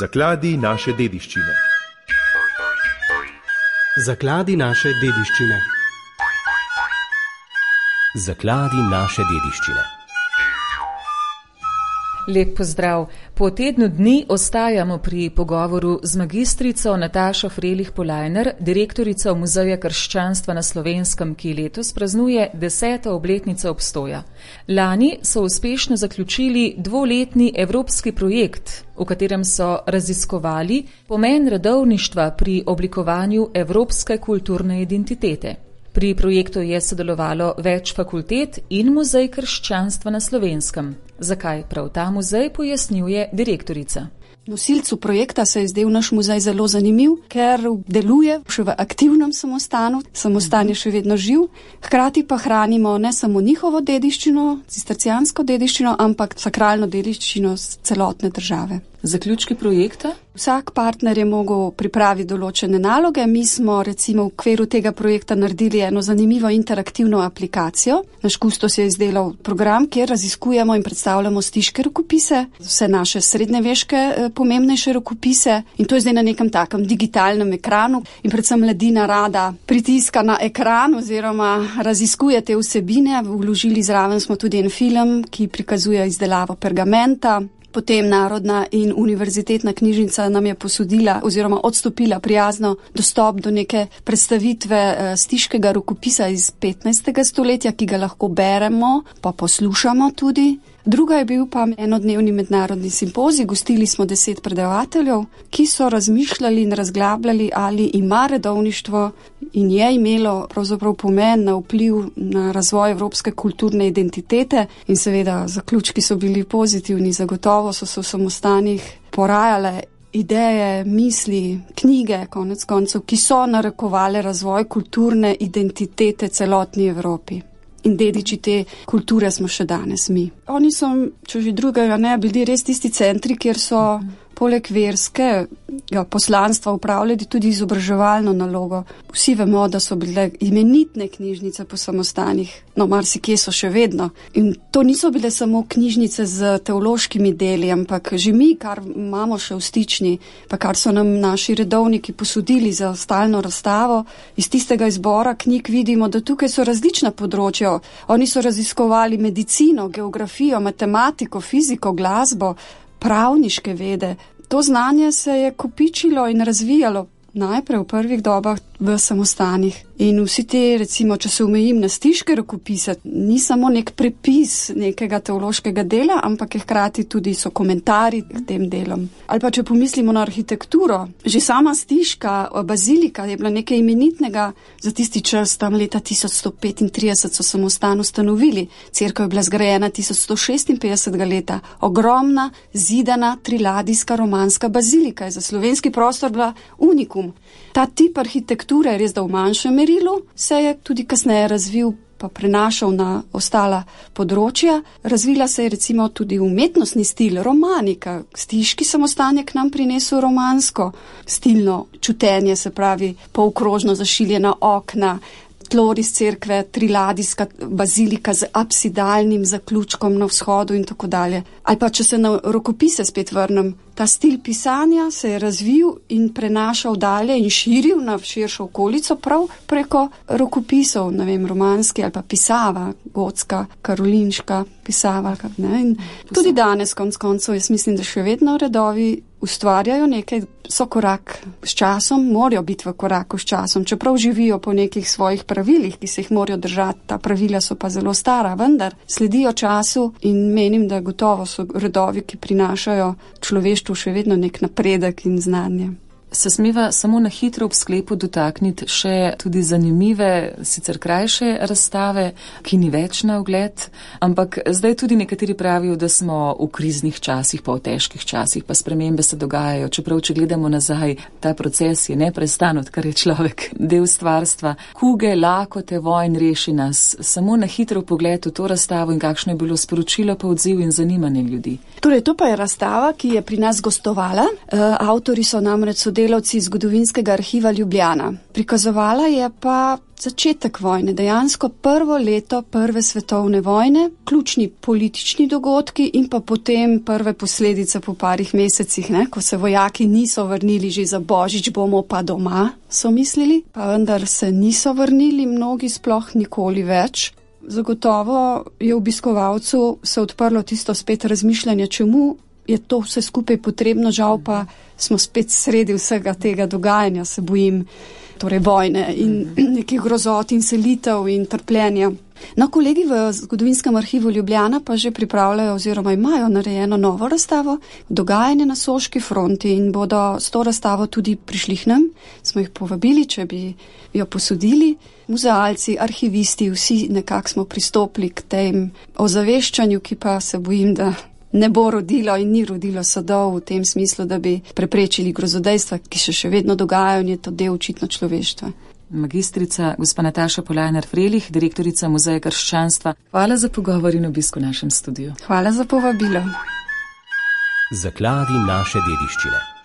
Zakladi naše dediščine. Zakladi naše dediščine. Zakladi naše dediščine. Lep pozdrav. Po tednu dni ostajamo pri pogovoru z magistrico Natašo Frelih-Polajner, direktorico Muzeja krščanstva na Slovenskem, ki letos praznuje 10. obletnico obstoja. Lani so uspešno zaključili 2-letni evropski projekt, v katerem so raziskovali pomen redovništva pri oblikovanju evropske kulturne identitete. Pri projektu je sodelovalo več fakultet in Muzej krščanstva na Slovenskem. Zakaj prav ta muzej, pojasnjuje direktorica. Nosilcu projekta se je zdel naš muzej zelo zanimiv, ker deluje še v aktivnem samostanu, samostan je še vedno živ, hkrati pa hranimo ne samo njihovo dediščino, cistercijansko dediščino, ampak sakralno dediščino celotne države. Zaključki projekta? Vsak partner je mogel pripraviti določene naloge. Mi smo recimo v okviru tega projekta naredili eno zanimivo interaktivno aplikacijo. Naš kustos je izdelal program, kjer raziskujemo in predstavljamo stiške rokopise, vse naše srednjeveške pomembnejše rokopise, in to je zdaj na nekem takem digitalnem ekranu in predvsem mladina rada pritiska na ekran oziroma raziskuje te vsebine. Vložili zraven smo tudi en film, ki prikazuje izdelavo pergamenta. Potem Narodna in univerzitetna knjižnica nam je posodila oziroma odstopila prijazno dostop do neke predstavitve stiškega rokopisa iz 15. stoletja, ki ga lahko beremo, pa poslušamo tudi. Druga je bil pa enodnevni mednarodni simpozij. Gostili smo 10 predavateljev, ki so razmišljali in razglabljali, ali ima redovništvo in je imelo pravzaprav pomen na vpliv na razvoj evropske kulturne identitete, in seveda zaključki so bili pozitivni. Zagotovo so se v samostanih porajale ideje, misli, knjige, konec koncev, ki so narekovale razvoj kulturne identitete celotni Evropi. In dediči te kulture smo še danes mi. Oni so, če že drugega ne, bili res tisti centri, kjer so poleg verskega poslanstva upravljali tudi izobraževalno nalogo. Vsi vemo, da so bile imenitne knjižnice po samostanih, no marsikje so še vedno. In to niso bile samo knjižnice z teološkimi deli, ampak že mi, kar imamo še v stični, pa kar so nam naši redovniki posodili za stalno razstavo, iz tistega izbora knjig vidimo, da tukaj so različna področja. Oni so raziskovali medicino, geografijo, matematiko, fiziko, glasbo, pravniške vede. To znanje se je kopičilo in razvijalo najprej v prvih dobah v samostanih. In vsi te, recimo, če se omejim na stiške rokopise, ni samo nek prepis nekega teološkega dela, ampak je hkrati tudi so komentarji k tem delom. Ali pa če pomislimo na arhitekturo, že sama stiška bazilika je bila nekaj imenitnega za tisti čas, tam leta 1135 so samostan ustanovili. Cerkev je bila zgrajena 1156 leta. Ogromna, zidana, triladijska romanska bazilika je za slovenski prostor bila unikum. Ta tip arhitekture je res, da v manjšem merilu se je tudi kasneje razvil, pa prenašal na ostala področja. Razvila se je recimo tudi umetnostni stil, romanika. Stiški samostan je k nam prinesel romansko stilno čutenje, se pravi polkrožno zašiljena okna, tloris cerkve, triladijska bazilika z apsidalnim zaključkom na vzhodu in tako dalje. Ali pa če se na rokopise spet vrnem, ta stil pisanja se je razvil in prenašal dalje in širil na širšo okolico prav preko rokopisov, ne vem, romanski ali pa pisava, gotska, karolinška pisava. Ne? In tudi danes, konec koncev, jaz mislim, da še vedno redovi ustvarjajo nekaj, so korak s časom, morajo biti v koraku s časom, čeprav živijo po nekih svojih pravilih, ki se jih morajo držati. Ta pravila so pa zelo stara, vendar sledijo času in menim, da gotovo so redovi, ki prinašajo človeštvu še vedno nek napredek in znanje. Se smeva samo na hitro v sklepu dotakniti še tudi zanimive, sicer krajše razstave, ki ni več na ogled, ampak zdaj tudi nekateri pravijo, da smo v kriznih časih, pa v težkih časih, pa spremembe se dogajajo, čeprav če gledamo nazaj, ta proces je neprestan, odkar je človek del stvarstva. Kuge, lakote, vojn reši nas. Samo na hitro pogled v to razstavo in kakšno je bilo sporočilo, pa odziv in zanimanje ljudi. Torej, to pa je razstava, ki je pri nas gostovala. Avtori so namreč sodelovali sodelavci Zgodovinskega arhiva Ljubljana. Prikazovala je pa začetek vojne, dejansko prvo leto prve svetovne vojne, ključni politični dogodki in pa potem prve posledice po parih mesecih, ko se vojaki niso vrnili že za božič, bomo pa doma, so mislili, pa vendar se niso vrnili, mnogi sploh nikoli več. Zagotovo je obiskovalcu se odprlo tisto spet razmišljanje, čemu je to vse skupaj potrebno, žal pa smo spet sredi vsega tega dogajanja, se bojim, torej vojne in nekih grozot in selitev in trpljenja. No, kolegi v Zgodovinskem arhivu Ljubljana pa že pripravljajo oziroma imajo narejeno novo razstavo, dogajanje na Soški fronti in bodo s to razstavo tudi prišli k nam. Smo jih povabili, če bi jo posodili. Muzealci, arhivisti, vsi nekako smo pristopili k tem ozaveščanju, ki pa se bojim, da ne bo rodilo in ni rodilo sadov v tem smislu, da bi preprečili grozodejstva, ki se še vedno dogajajo in je to del očitno človeštva. Magistrica gospa Nataša Polajner-Frelih, direktorica Muzeja krščanstva. Hvala za pogovor in obisk v našem studiu. Hvala za povabilo. Zakladi naše dediščine.